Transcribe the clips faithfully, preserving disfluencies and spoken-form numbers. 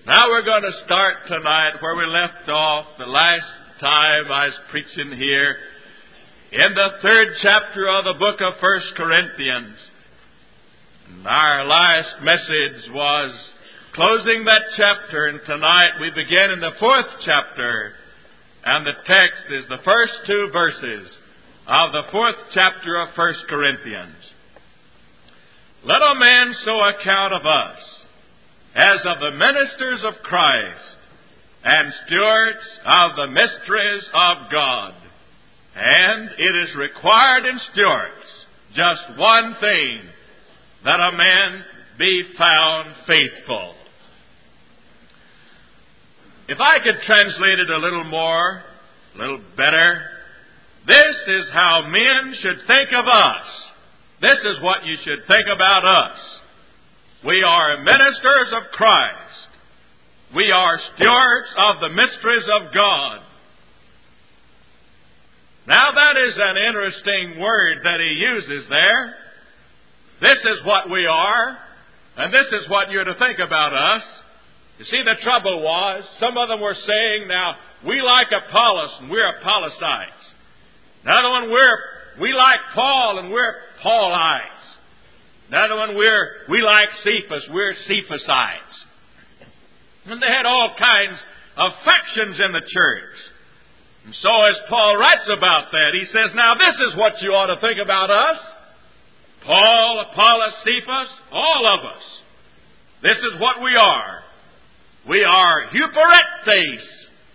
Now we're going to start tonight where we left off the last time I was preaching here in the third chapter of the book of First Corinthians. And our last message was closing that chapter, and tonight we begin in the fourth chapter, and the text is the first two verses of the fourth chapter of First Corinthians. Let a man so account of us as of the ministers of Christ and stewards of the mysteries of God. And it is required in stewards just one thing, that a man be found faithful. If I could translate it a little more, a little better, this is how men should think of us. This is what you should think about us. We are ministers of Christ. We are stewards of the mysteries of God. Now that is an interesting word that he uses there. This is what we are, and this is what you're to think about us. You see, the trouble was, some of them were saying, now, we like Apollos, and we're Apollosites. Another one, we're, we like Paul, and we're Paulites. Another one, we're, we like Cephas, we're Cephasites. And they had all kinds of factions in the church. And so as Paul writes about that, he says, now this is what you ought to think about us. Paul, Apollos, Cephas, all of us. This is what we are. We are huperetes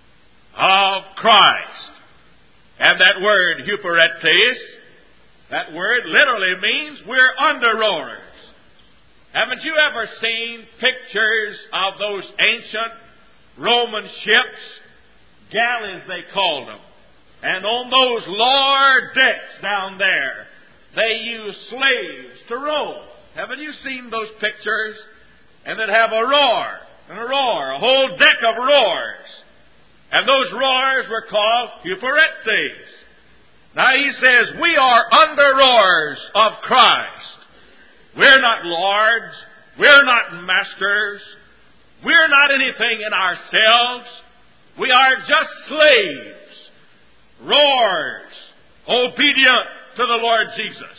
of Christ. And that word huperetes, that word literally means we're under rowers. Haven't you ever seen pictures of those ancient Roman ships? Galleys they called them. And on those lower decks down there, they use slaves to row. Haven't you seen those pictures? And they'd have a roar and a roar, a whole deck of roars. And those roars were called huperetes. Now he says, we are under rowers of Christ. We're not lords. We're not masters. We're not anything in ourselves. We are just slaves, rowers, obedient to the Lord Jesus.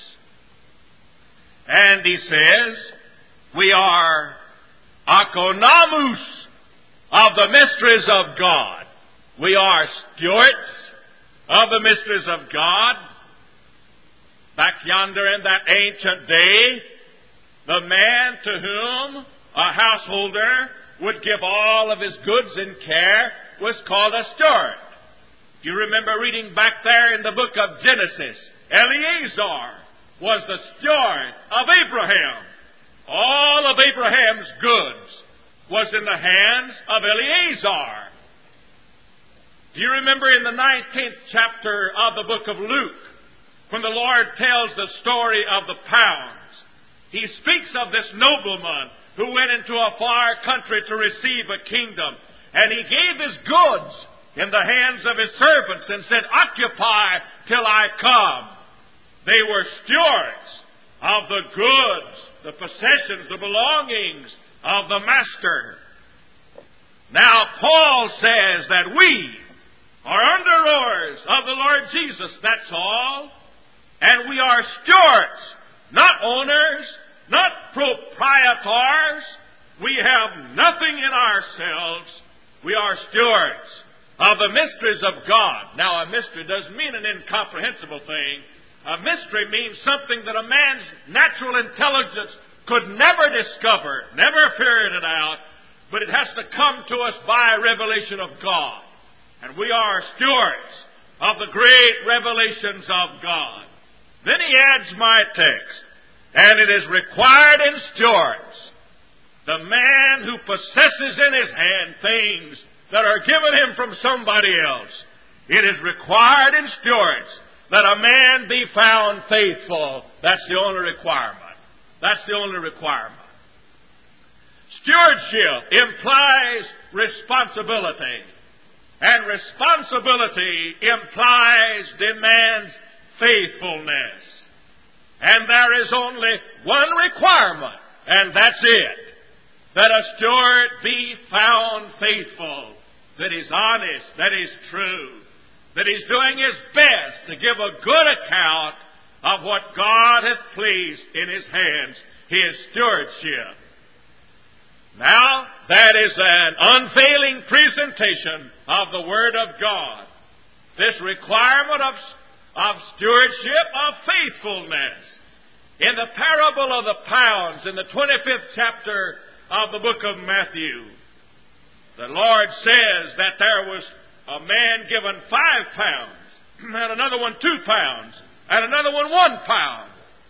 And he says, we are akonamus of the mysteries of God. We are stewards of the mysteries of God. Back yonder in that ancient day, the man to whom a householder would give all of his goods in care was called a steward. You remember reading back there in the book of Genesis, Eleazar was the steward of Abraham. All of Abraham's goods was in the hands of Eleazar. Do you remember in the nineteenth chapter of the book of Luke, when the Lord tells the story of the pounds, he speaks of this nobleman who went into a far country to receive a kingdom, and he gave his goods in the hands of his servants and said, occupy till I come. They were stewards of the goods, the possessions, the belongings of the master. Now Paul says that we are under rowers of the Lord Jesus, that's all. And we are stewards, not owners, not proprietors. We have nothing in ourselves. We are stewards of the mysteries of God. Now, a mystery doesn't mean an incomprehensible thing. A mystery means something that a man's natural intelligence could never discover, never figure it out, but it has to come to us by revelation of God. And we are stewards of the great revelations of God. Then he adds my text, and it is required in stewards, the man who possesses in his hand things that are given him from somebody else. It is required in stewards that a man be found faithful. That's the only requirement. That's the only requirement. Stewardship implies responsibility. And responsibility implies, demands faithfulness. And there is only one requirement, and that's it. that a steward be found faithful, that is honest, that is true, that he's doing his best to give a good account of what God hath placed in his hands, his stewardship. Now, that is an unfailing presentation of the Word of God. This requirement of, of stewardship, of faithfulness. In the parable of the pounds, in the twenty-fifth chapter of the book of Matthew, the Lord says that there was a man given five pounds, and another one two pounds, and another one one pound.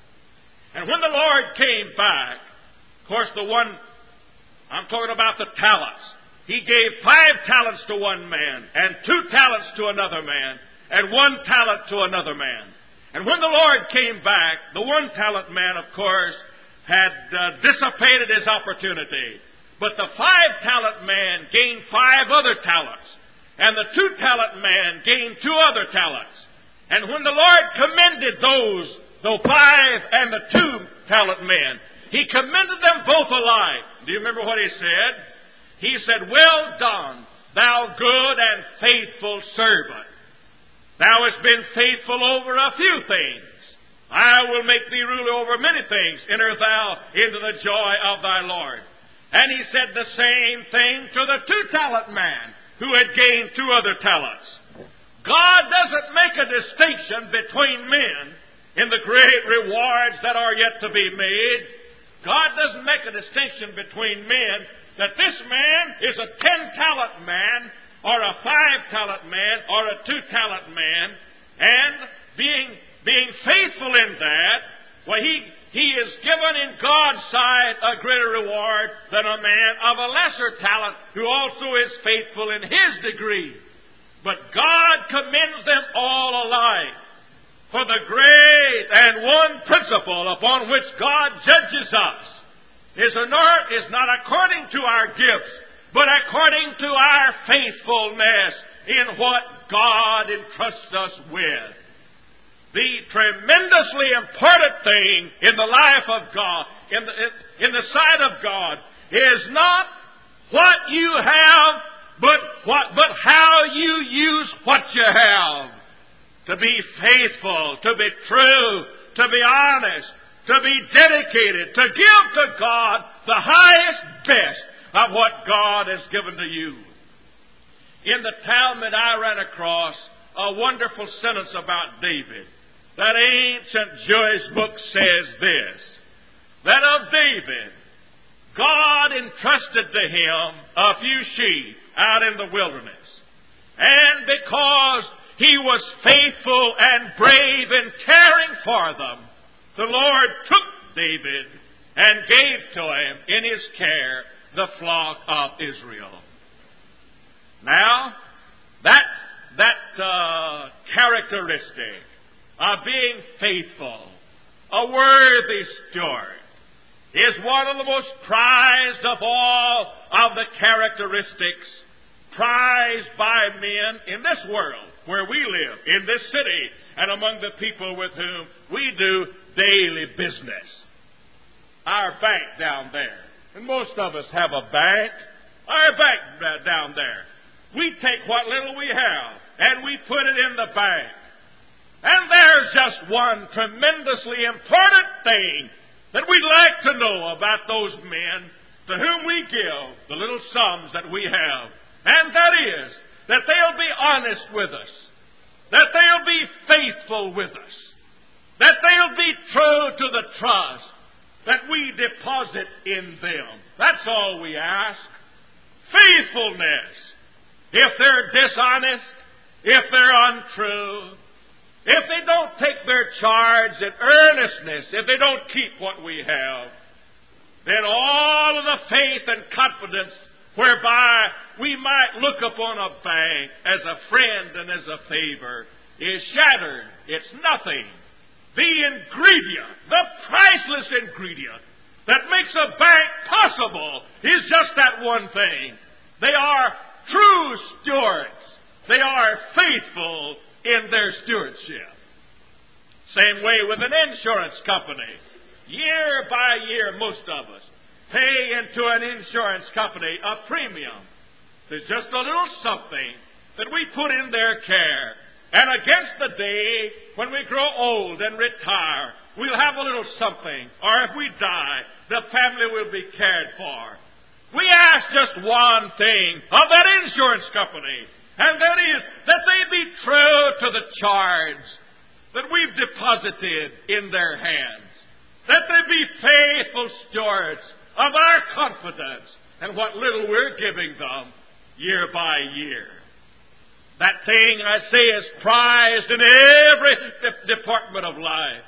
And when the Lord came back, of course the one, I'm talking about the talents. He gave five talents to one man, and two talents to another man, and one talent to another man. And when the Lord came back, the one talent man, of course, had uh, dissipated his opportunity. But the five talent man gained five other talents, and the two talent man gained two other talents. And when the Lord commended those, the five and the two talent men, he commended them both alike. Do you remember what he said? He said, "Well done, thou good and faithful servant. Thou hast been faithful over a few things. I will make thee ruler over many things. Enter thou into the joy of thy Lord." And he said the same thing to the two-talent man who had gained two other talents. God doesn't make a distinction between men in the great rewards that are yet to be made. God doesn't make a distinction between men that this man is a ten-talent man or a five-talent man or a two-talent man, and being being faithful in that, well, he, he is given in God's sight a greater reward than a man of a lesser talent who also is faithful in his degree. But God commends them all alike. For the great and one principle upon which God judges us is not, is not according to our gifts, but according to our faithfulness in what God entrusts us with. The tremendously important thing in the life of God, in the, in the sight of God, is not what you have, but what, but how you use what you have. To be faithful, to be true, to be honest, to be dedicated, to give to God the highest best of what God has given to you. In the Talmud, I ran across a wonderful sentence about David. That ancient Jewish book says this, that of David, God entrusted to him a few sheep out in the wilderness. And because he was faithful and brave in caring for them, the Lord took David and gave to him in his care the flock of Israel. Now, that, that uh, characteristic of being faithful, a worthy steward, is one of the most prized of all of the characteristics prized by men in this world, where we live, in this city, and among the people with whom we do daily business. Our bank down there, and most of us have a bank, our bank down there. We take what little we have, and we put it in the bank. And there's just one tremendously important thing that we'd like to know about those men to whom we give the little sums that we have. And that is, that they'll be honest with us, that they'll be faithful with us, that they'll be true to the trust that we deposit in them. That's all we ask. Faithfulness. If they're dishonest, if they're untrue, if they don't take their charge in earnestness, if they don't keep what we have, then all of the faith and confidence whereby we might look upon a bank as a friend and as a favor is shattered. It's nothing. The ingredient, the priceless ingredient that makes a bank possible is just that one thing. They are true stewards. They are faithful in their stewardship. Same way with an insurance company. Year by year, most of us pay into an insurance company a premium. There's just a little something that we put in their care. And against the day when we grow old and retire, we'll have a little something. Or if we die, the family will be cared for. We ask just one thing of that insurance company, and that is that they be true to the charge that we've deposited in their hands. That they be faithful stewards of our confidence and what little we're giving them year by year. That thing, I say, is prized in every de- department of life.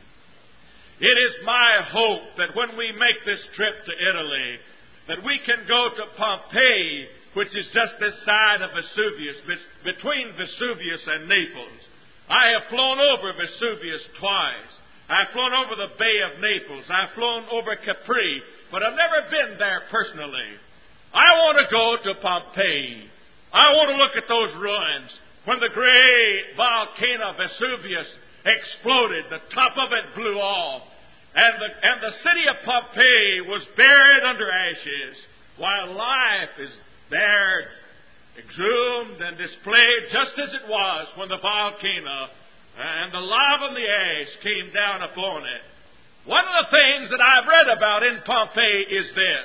It is my hope that when we make this trip to Italy, that we can go to Pompeii, which is just this side of Vesuvius, between Vesuvius and Naples. I have flown over Vesuvius twice. I've flown over the Bay of Naples. I've flown over Capri, but I've never been there personally. I want to go to Pompeii. I want to look at those ruins. When the great volcano Vesuvius exploded, the top of it blew off, and the, and the city of Pompeii was buried under ashes, while life is there, exhumed and displayed just as it was when the volcano and the lava and the ash came down upon it. One of the things that I've read about in Pompeii is this.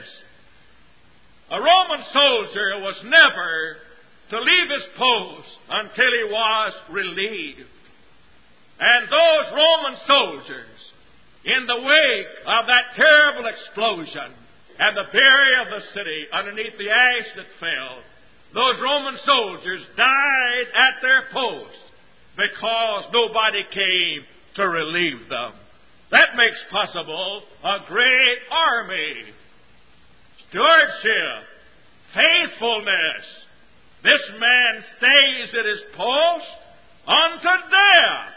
A Roman soldier was never to leave his post until he was relieved. And those Roman soldiers, in the wake of that terrible explosion and the burial of the city underneath the ash that fell, those Roman soldiers died at their post because nobody came to relieve them. That makes possible a great army. Stewardship, faithfulness. This man stays at his post unto death.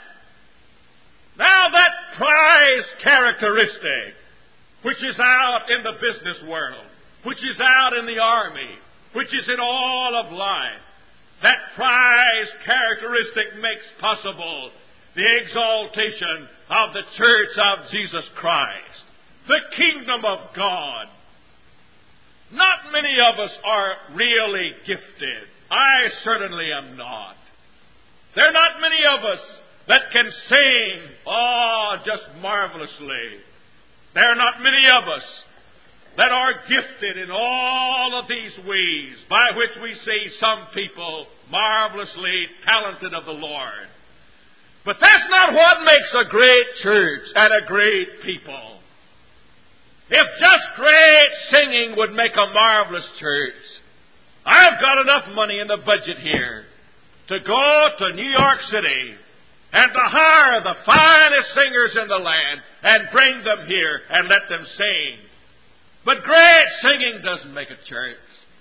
Now that prized characteristic, which is out in the business world, which is out in the army, which is in all of life, that prized characteristic makes possible the exaltation of the Church of Jesus Christ, the kingdom of God. Not many of us are really gifted. I certainly am not. There are not many of us that can sing, oh, just marvelously. There are not many of us that are gifted in all of these ways by which we see some people marvelously talented of the Lord. But that's not what makes a great church and a great people. If just great singing would make a marvelous church, I've got enough money in the budget here to go to New York City and to hire the finest singers in the land and bring them here and let them sing. But great singing doesn't make a church.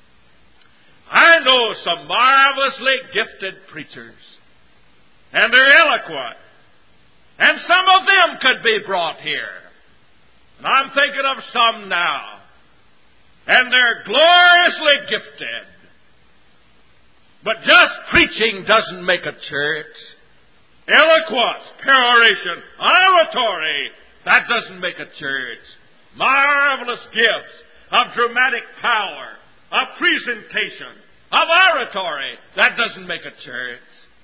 I know some marvelously gifted preachers, and they're eloquent, and some of them could be brought here. And I'm thinking of some now. And they're gloriously gifted. But just preaching doesn't make a church. Eloquence, peroration, oratory, that doesn't make a church. Marvelous gifts of dramatic power, of presentation, of oratory, that doesn't make a church.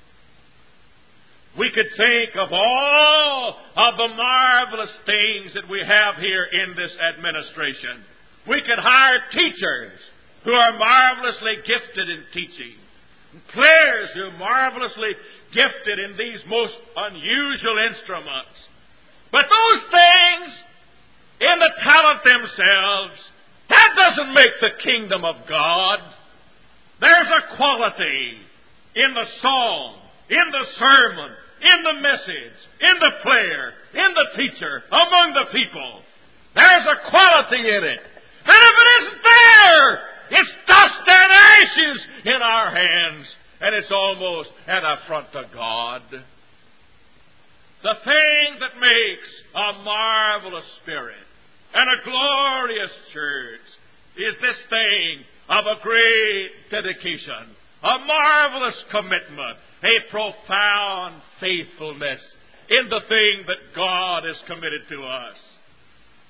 We could think of all of the marvelous things that we have here in this administration. We could hire teachers who are marvelously gifted in teaching, players who are marvelously gifted in these most unusual instruments. But those things, in the talent themselves, that doesn't make the kingdom of God. There's a quality in the song, in the sermon, in the message, in the player, in the teacher, among the people. There's a quality in it. And if it isn't there, it's dust and ashes in our hands, and it's almost an affront to God. The thing that makes a marvelous spirit and a glorious church is this thing of a great dedication, a marvelous commitment, a profound faithfulness in the thing that God has committed to us.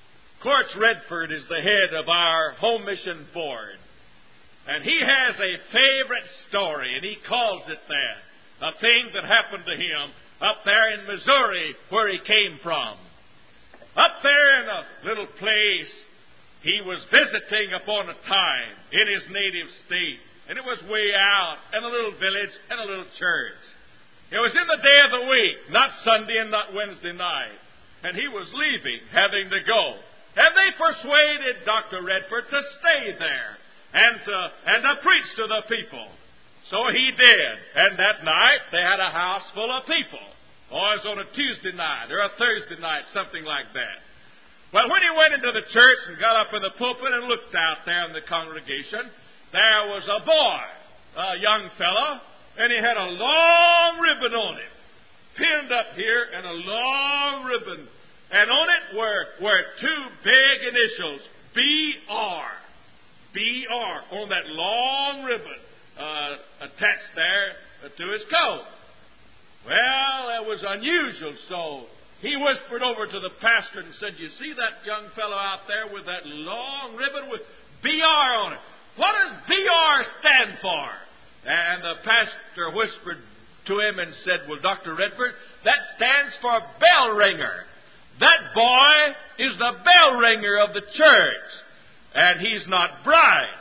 Quartz Redford is the head of our Home Mission Board. And he has a favorite story, and he calls it that. A thing that happened to him up there in Missouri, where he came from. Up there in a little place, he was visiting upon a time in his native state. And it was way out in a little village and a little church. It was in the day of the week, not Sunday and not Wednesday night. And he was leaving, having to go. And they persuaded Doctor Redford to stay there and to, and to preach to the people. So he did. And that night, they had a house full of people. Or it was on a Tuesday night or a Thursday night, something like that. Well, when he went into the church and got up in the pulpit and looked out there in the congregation, there was a boy, a young fellow, and he had a long ribbon on him, pinned up here, and a long ribbon. And on it were, were two big initials, B R. B R, on that long ribbon uh, attached there to his coat. Well, it was unusual, so he whispered over to the pastor and said, "You see that young fellow out there with that long ribbon with B R on it? What does B R stand for?" And the pastor whispered to him and said, "Well, Doctor Redford, that stands for bell ringer. That boy is the bell ringer of the church, and he's not bright.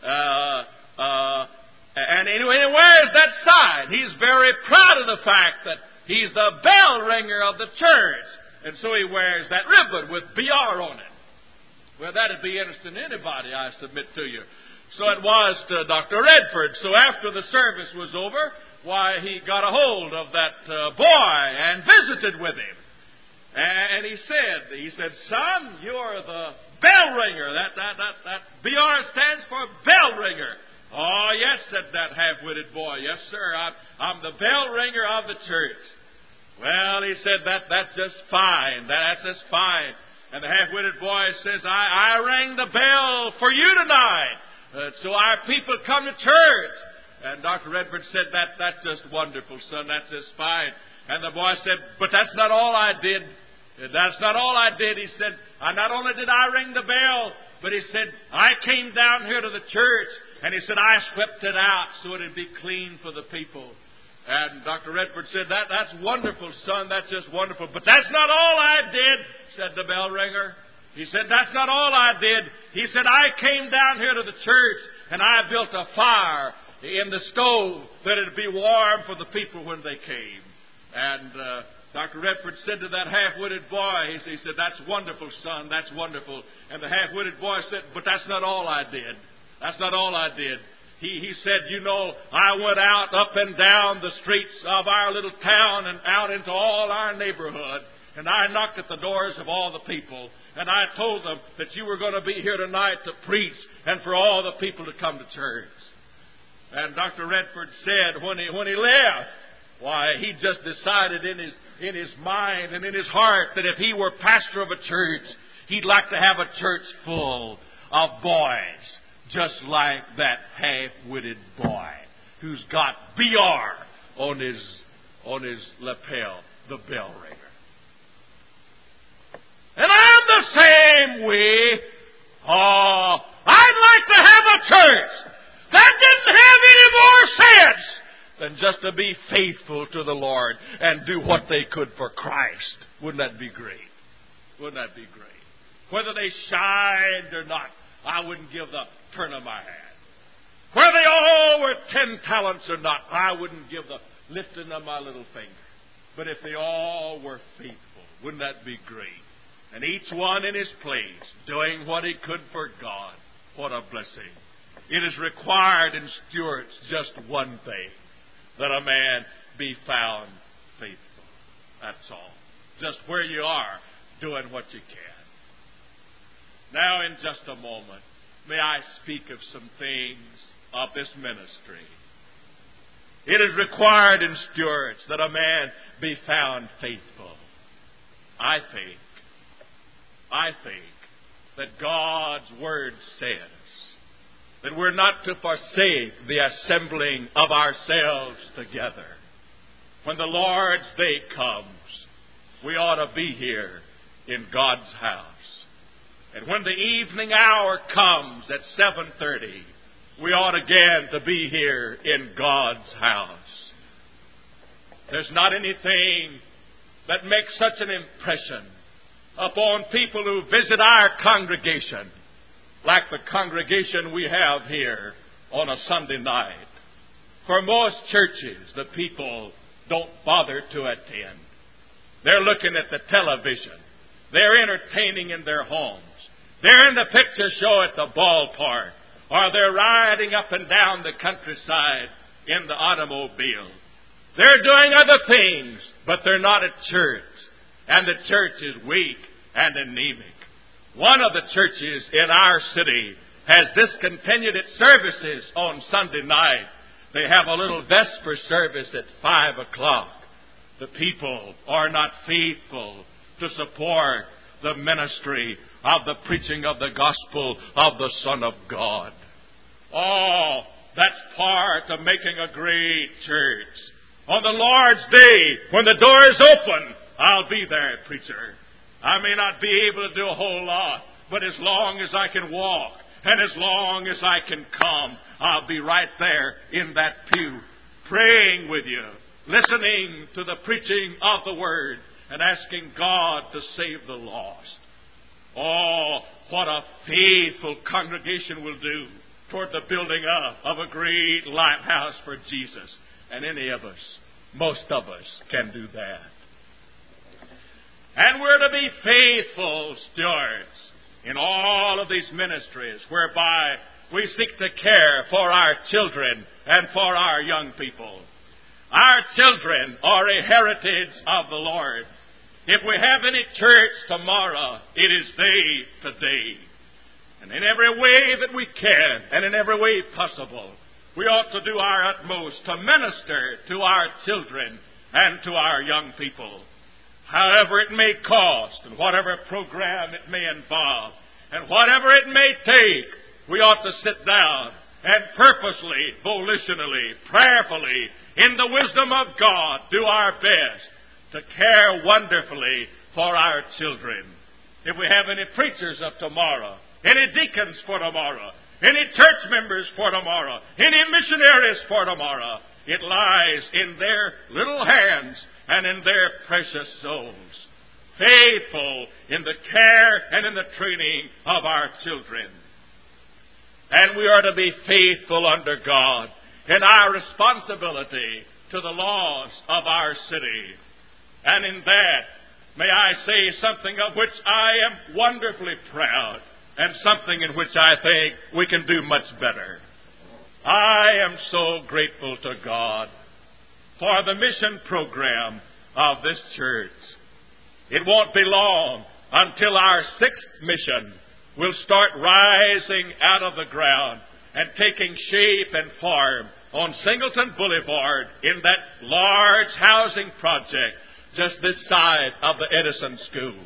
Uh, uh, and anyway, he wears that sign. He's very proud of the fact that he's the bell ringer of the church, and so he wears that ribbon with B R on it." Well, that'd be interesting to anybody, I submit to you. So it was to Doctor Redford. So after the service was over, why, he got a hold of that uh, boy and visited with him. And he said, he said, "Son, you're the bell ringer. That, that, that, that B R stands for bell ringer." "Oh, yes," said that half-witted boy. "Yes, sir, I'm, I'm the bell ringer of the church." Well, he said, that that's just fine. That, that's just fine. And the half-witted boy says, I, I rang the bell for you tonight. Uh, so our people come to church. And Doctor Redford said, that that's just wonderful, son. That's just fine. And the boy said, "But that's not all I did. That's not all I did." He said, "I not only did I ring the bell, but," he said, "I came down here to the church, and," he said, "I swept it out so it'd be clean for the people." And Doctor Redford said, that that's wonderful, son. That's just wonderful. "But that's not all I did," said the bell ringer. He said, "That's not all I did." He said, "I came down here to the church, and I built a fire in the stove that it'd be warm for the people when they came." And uh, Doctor Redford said to that half-witted boy, he said, "That's wonderful, son. That's wonderful." And the half-witted boy said, "But that's not all I did. That's not all I did." He, he said, "You know, I went out up and down the streets of our little town and out into all our neighborhood. And I knocked at the doors of all the people. And I told them that you were going to be here tonight to preach and for all the people to come to church." And Doctor Redford said when he, when he left, why, he just decided in his, in his mind and in his heart that if he were pastor of a church, he'd like to have a church full of boys, just like that half-witted boy who's got B R on his, on his lapel, the bell ringer. And I'm the same way. Oh, I'd like to have a church that didn't have any more sense than just to be faithful to the Lord and do what they could for Christ. Wouldn't that be great? Wouldn't that be great? Whether they shined or not, I wouldn't give the turn of my hand. Whether they all were ten talents or not, I wouldn't give the lifting of my little finger. But if they all were faithful, wouldn't that be great? And each one in his place, doing what he could for God. What a blessing. It is required in stewards just one thing, that a man be found faithful. That's all. Just where you are, doing what you can. Now, in just a moment, may I speak of some things of this ministry. It is required in stewards that a man be found faithful. I think, I think that God's Word says that we're not to forsake the assembling of ourselves together. When the Lord's day comes, we ought to be here in God's house. And when the evening hour comes at seven thirty, we ought again to be here in God's house. There's not anything that makes such an impression upon people who visit our congregation like the congregation we have here on a Sunday night. For most churches, the people don't bother to attend. They're looking at the television. They're entertaining in their homes. They're in the picture show at the ballpark. Or they're riding up and down the countryside in the automobile. They're doing other things, but they're not at church. And the church is weak and anemic. One of the churches in our city has discontinued its services on Sunday night. They have a little vesper service at five o'clock. The people are not faithful to support the ministry of the preaching of the gospel of the Son of God. Oh, that's part of making a great church. On the Lord's day, when the door is open, I'll be there, preacher. I may not be able to do a whole lot, but as long as I can walk, and as long as I can come, I'll be right there in that pew, praying with you, listening to the preaching of the Word, and asking God to save the lost. Oh, what a faithful congregation will do toward the building up of a great lighthouse for Jesus. And any of us, most of us, can do that. And we're to be faithful stewards in all of these ministries whereby we seek to care for our children and for our young people. Our children are a heritage of the Lord. If we have any church tomorrow, it is they today. And in every way that we can, and in every way possible, we ought to do our utmost to minister to our children and to our young people. However it may cost, and whatever program it may involve, and whatever it may take, we ought to sit down and purposely, volitionally, prayerfully, in the wisdom of God, do our best to care wonderfully for our children. If we have any preachers of tomorrow, any deacons for tomorrow, any church members for tomorrow, any missionaries for tomorrow, it lies in their little hands and in their precious souls, faithful in the care and in the training of our children. And we are to be faithful under God in our responsibility to the laws of our city. And in that, may I say something of which I am wonderfully proud, and something in which I think we can do much better. I am so grateful to God for the mission program of this church. It won't be long until our sixth mission will start rising out of the ground and taking shape and form on Singleton Boulevard in that large housing project just this side of the Edison School.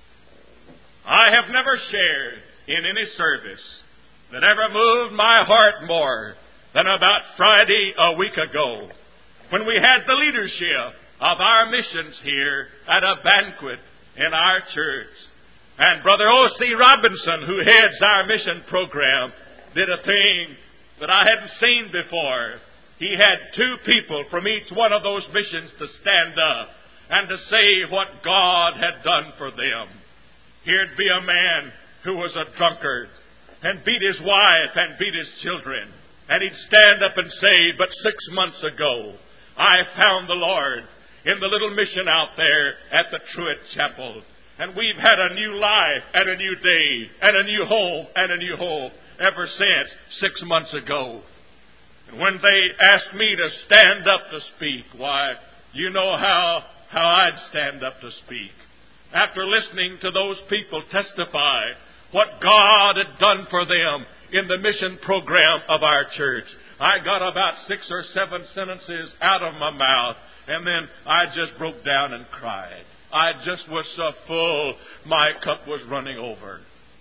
I have never shared in any service that ever moved my heart more than about Friday a week ago, when we had the leadership of our missions here at a banquet in our church. And Brother O C Robinson, who heads our mission program, did a thing that I hadn't seen before. He had two people from each one of those missions to stand up and to say what God had done for them. Here'd be a man who was a drunkard and beat his wife and beat his children. And he'd stand up and say, but six months ago, I found the Lord in the little mission out there at the Truett Chapel. And we've had a new life and a new day and a new home and a new hope ever since six months ago. And when they asked me to stand up to speak, why, you know how, how I'd stand up to speak. After listening to those people testify what God had done for them in the mission program of our church, I got about six or seven sentences out of my mouth, and then I just broke down and cried. I just was so full, my cup was running over.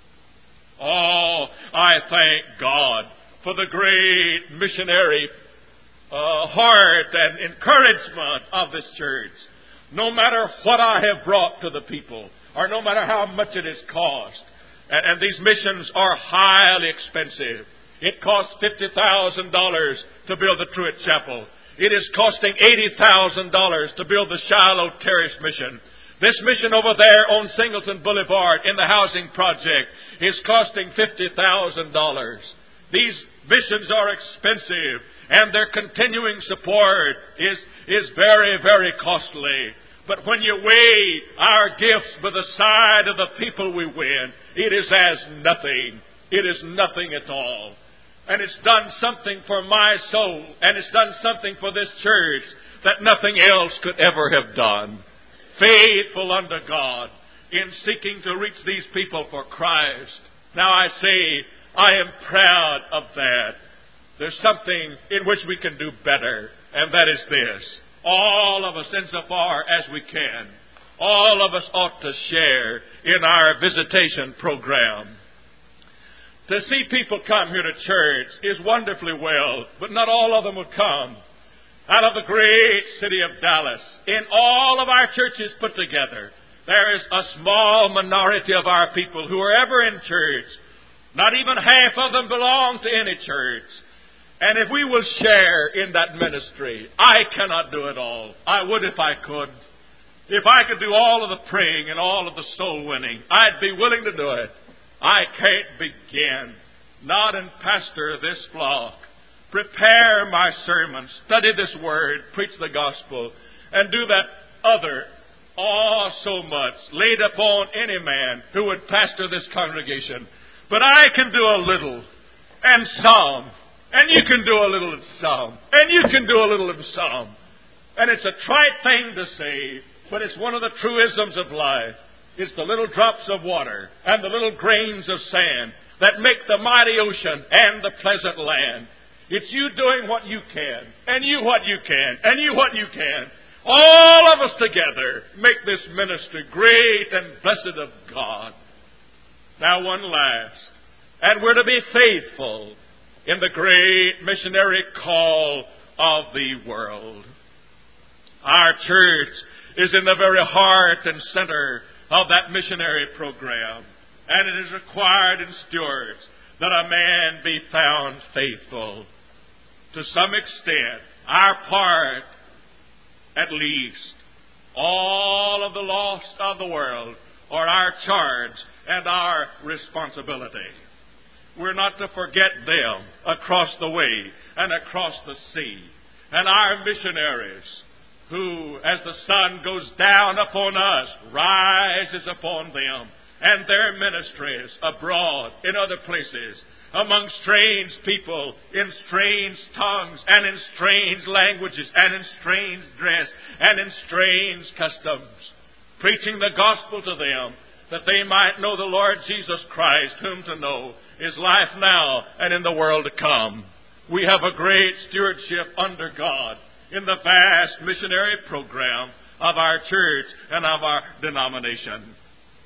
Oh, I thank God for the great missionary uh, heart and encouragement of this church. No matter what I have brought to the people, or no matter how much it has cost, And, and these missions are highly expensive. It costs fifty thousand dollars to build the Truett Chapel. It is costing eighty thousand dollars to build the Shiloh Terrace Mission. This mission over there on Singleton Boulevard in the housing project is costing fifty thousand dollars. These missions are expensive, and their continuing support is, is very, very costly. But when you weigh our gifts by the side of the people we win, it is as nothing. It is nothing at all. And it's done something for my soul, and it's done something for this church that nothing else could ever have done. Faithful unto God in seeking to reach these people for Christ. Now I say, I am proud of that. There's something in which we can do better, and that is this. All of us, insofar as we can, all of us ought to share in our visitation program. To see people come here to church is wonderfully well, but not all of them will come. Out of the great city of Dallas, in all of our churches put together, there is a small minority of our people who are ever in church. Not even half of them belong to any church. And if we will share in that ministry, I cannot do it all. I would if I could. If I could do all of the praying and all of the soul winning, I'd be willing to do it. I can't begin. Not and pastor this flock. Prepare my sermon, study this word, preach the gospel, and do that other, oh, so much, laid upon any man who would pastor this congregation. But I can do a little, and some, and you can do a little and some, and you can do a little and some. And it's a trite thing to say, but it's one of the truisms of life. It's the little drops of water and the little grains of sand that make the mighty ocean and the pleasant land. It's you doing what you can, and you what you can, and you what you can. All of us together make this ministry great and blessed of God. Now one last. And we're to be faithful in the great missionary call of the world. Our church is in the very heart and center of that missionary program. And it is required in stewards that a man be found faithful. To some extent, our part, at least, all of the lost of the world are our charge and our responsibility. We're not to forget them across the way and across the sea. And our missionaries, who, as the sun goes down upon us, rises upon them, and their ministries abroad in other places, among strange people, in strange tongues, and in strange languages, and in strange dress, and in strange customs, preaching the gospel to them, that they might know the Lord Jesus Christ, whom to know is life now and in the world to come. We have a great stewardship under God in the vast missionary program of our church and of our denomination.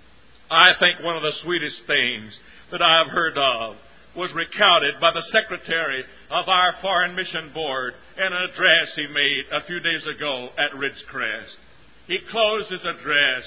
I think one of the sweetest things that I have heard of was recounted by the secretary of our Foreign Mission Board in an address he made a few days ago at Ridgecrest. He closed his address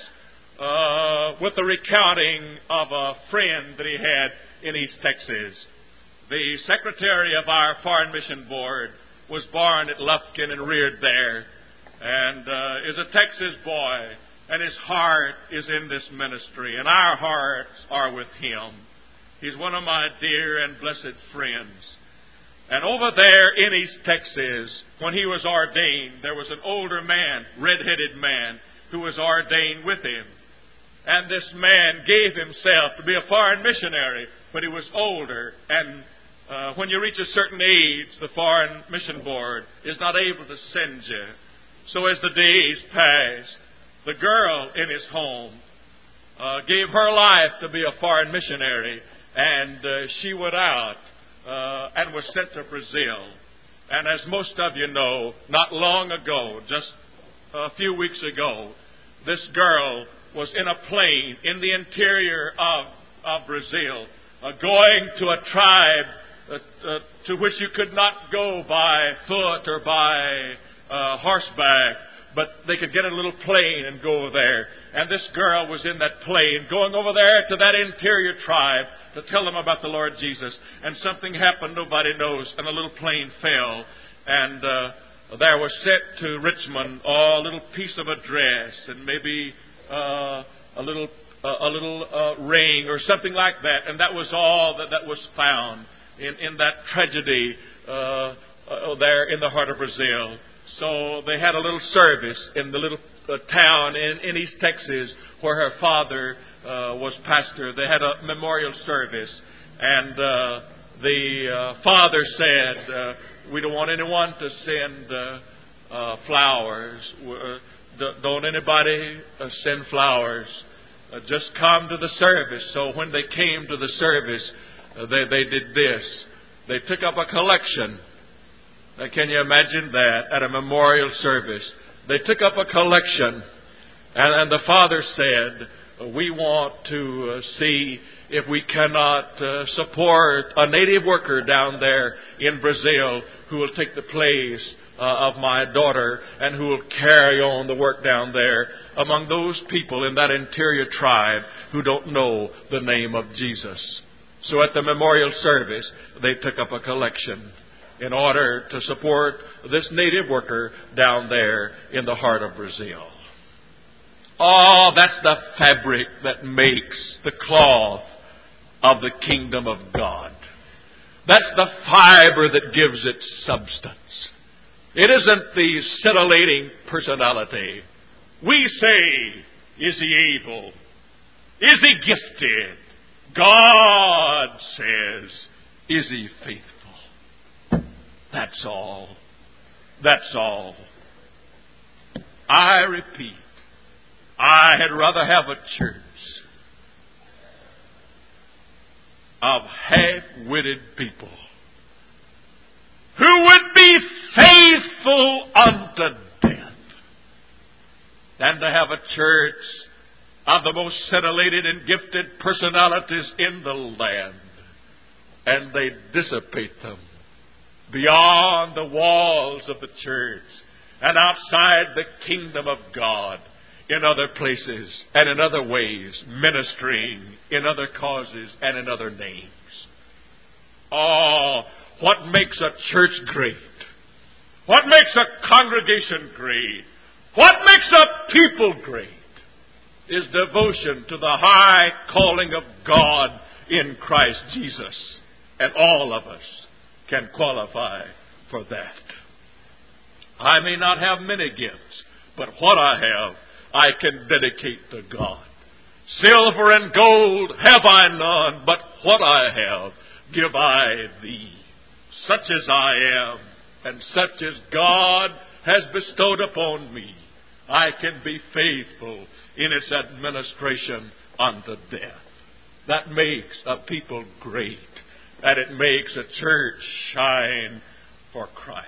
uh, with a recounting of a friend that he had in East Texas. The secretary of our Foreign Mission Board was born at Lufkin and reared there, and uh, is a Texas boy, and his heart is in this ministry, and our hearts are with him. He's one of my dear and blessed friends. And over there in East Texas, when he was ordained, there was an older man, red-headed man, who was ordained with him. And this man gave himself to be a foreign missionary, but he was older. And uh, when you reach a certain age, the Foreign Mission Board is not able to send you. So as the days passed, the girl in his home uh, gave her life to be a foreign missionary. And uh, she went out uh, and was sent to Brazil. And as most of you know, not long ago, just a few weeks ago, this girl was in a plane in the interior of, of Brazil, uh, going to a tribe uh, uh, to which you could not go by foot or by uh, horseback, but they could get a little plane and go over there. And this girl was in that plane going over there to that interior tribe to tell them about the Lord Jesus. And something happened, nobody knows, and a little plane fell. And uh, there was sent to Richmond oh, a little piece of a dress and maybe uh, a little uh, a little uh, ring or something like that. And that was all that, that was found in, in that tragedy uh, uh, there in the heart of Brazil. So they had a little service in the little uh, town in, in East Texas where her father uh, was pastor. They had a memorial service. And uh, the uh, father said, uh, we don't want anyone to send uh, uh, flowers. Uh, don't anybody uh, send flowers. Uh, just come to the service. So when they came to the service, uh, they, they did this. They took up a collection. Now, can you imagine that at a memorial service? They took up a collection, and, and the father said, we want to uh, see if we cannot uh, support a native worker down there in Brazil who will take the place uh, of my daughter and who will carry on the work down there among those people in that interior tribe who don't know the name of Jesus. So at the memorial service, they took up a collection in order to support this native worker down there in the heart of Brazil. Oh, that's the fabric that makes the cloth of the kingdom of God. That's the fiber that gives it substance. It isn't the scintillating personality. We say, is he able? Is he gifted? God says, is he faithful? That's all. That's all. I repeat, I had rather have a church of half-witted people who would be faithful unto death than to have a church of the most scintillated and gifted personalities in the land, and they dissipate them beyond the walls of the church and outside the kingdom of God in other places and in other ways, ministering in other causes and in other names. Oh, what makes a church great? What makes a congregation great? What makes a people great is devotion to the high calling of God in Christ Jesus. And all of us can qualify for that. I may not have many gifts, but what I have, I can dedicate to God. Silver and gold have I none, but what I have, give I thee. Such as I am, and such as God has bestowed upon me, I can be faithful in its administration unto death. That makes a people great, and it makes a church shine for Christ.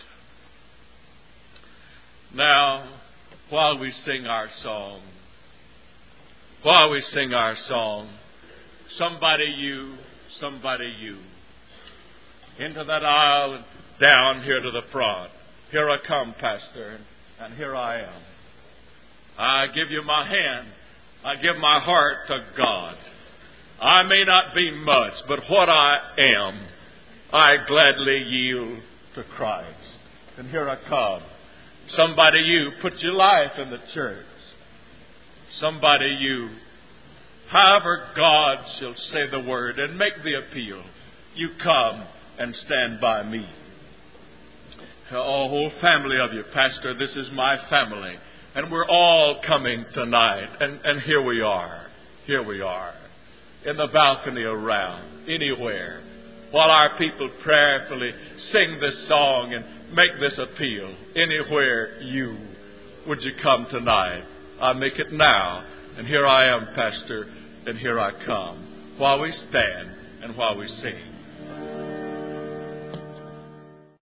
Now, while we sing our song, while we sing our song, somebody you, somebody you, into that aisle and down here to the front. Here I come, Pastor, and, and here I am. I give you my hand. I give my heart to God. I may not be much, but what I am, I gladly yield to Christ. And here I come. Somebody you, put your life in the church. Somebody you, however God shall say the word and make the appeal, you come and stand by me. Oh, whole family of you, Pastor, this is my family. And we're all coming tonight. And, and here we are. Here we are. In the balcony around. Anywhere. While our people prayerfully sing this song and make this appeal. Anywhere you. Would you come tonight? I make it now. And here I am, Pastor. And here I come. While we stand and while we sing.